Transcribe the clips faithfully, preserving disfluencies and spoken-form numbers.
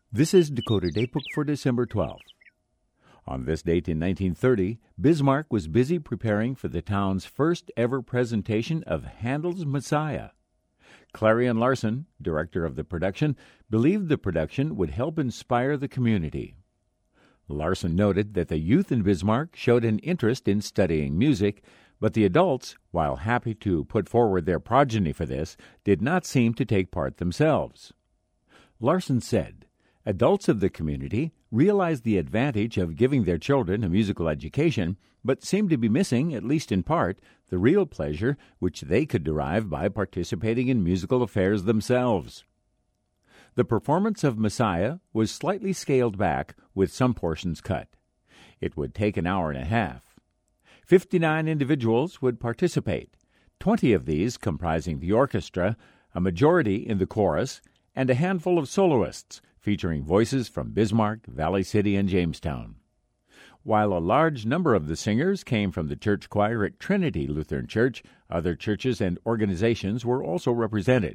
This is Dakota Datebook for December twelfth. On this date in nineteen thirty, Bismarck was busy preparing for the town's first ever presentation of Handel's Messiah. Clarion Larson, director of the production, believed the production would help inspire the community. Larson noted that the youth in Bismarck showed an interest in studying music, but the adults, while happy to put forward their progeny for this, did not seem to take part themselves. Larson said, "Adults of the community realize the advantage of giving their children a musical education, but seem to be missing, at least in part, the real pleasure which they could derive by participating in musical affairs themselves." The performance of Messiah was slightly scaled back, with some portions cut. It would take an hour and a half. Fifty-nine individuals would participate, twenty of these comprising the orchestra, a majority in the chorus, and a handful of soloists, featuring voices from Bismarck, Valley City, and Jamestown. While a large number of the singers came from the church choir at Trinity Lutheran Church, other churches and organizations were also represented.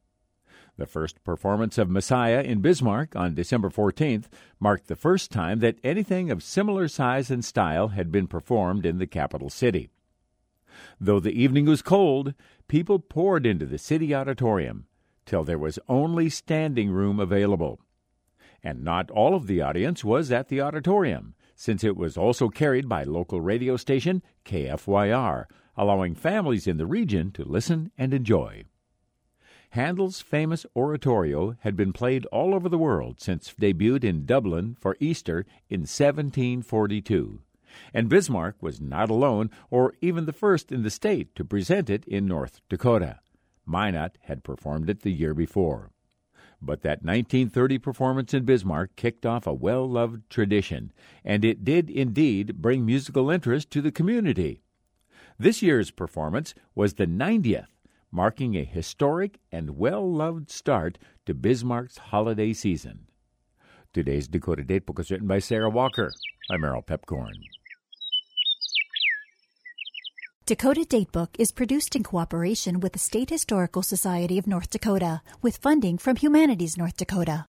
The first performance of Messiah in Bismarck on December fourteenth marked the first time that anything of similar size and style had been performed in the capital city. Though the evening was cold, people poured into the city auditorium, till there was only standing room available. And not all of the audience was at the auditorium, since it was also carried by local radio station K F Y R, allowing families in the region to listen and enjoy. Handel's famous oratorio had been played all over the world since it debuted in Dublin for Easter in seventeen forty-two, and Bismarck was not alone or even the first in the state to present it in North Dakota. Minot had performed it the year before. But that nineteen thirty performance in Bismarck kicked off a well-loved tradition, and it did indeed bring musical interest to the community. This year's performance was the ninetieth, marking a historic and well-loved start to Bismarck's holiday season. Today's Dakota Datebook was written by Sarah Walker. I'm Merrill Pepcorn. Dakota Datebook is produced in cooperation with the State Historical Society of North Dakota, with funding from Humanities North Dakota.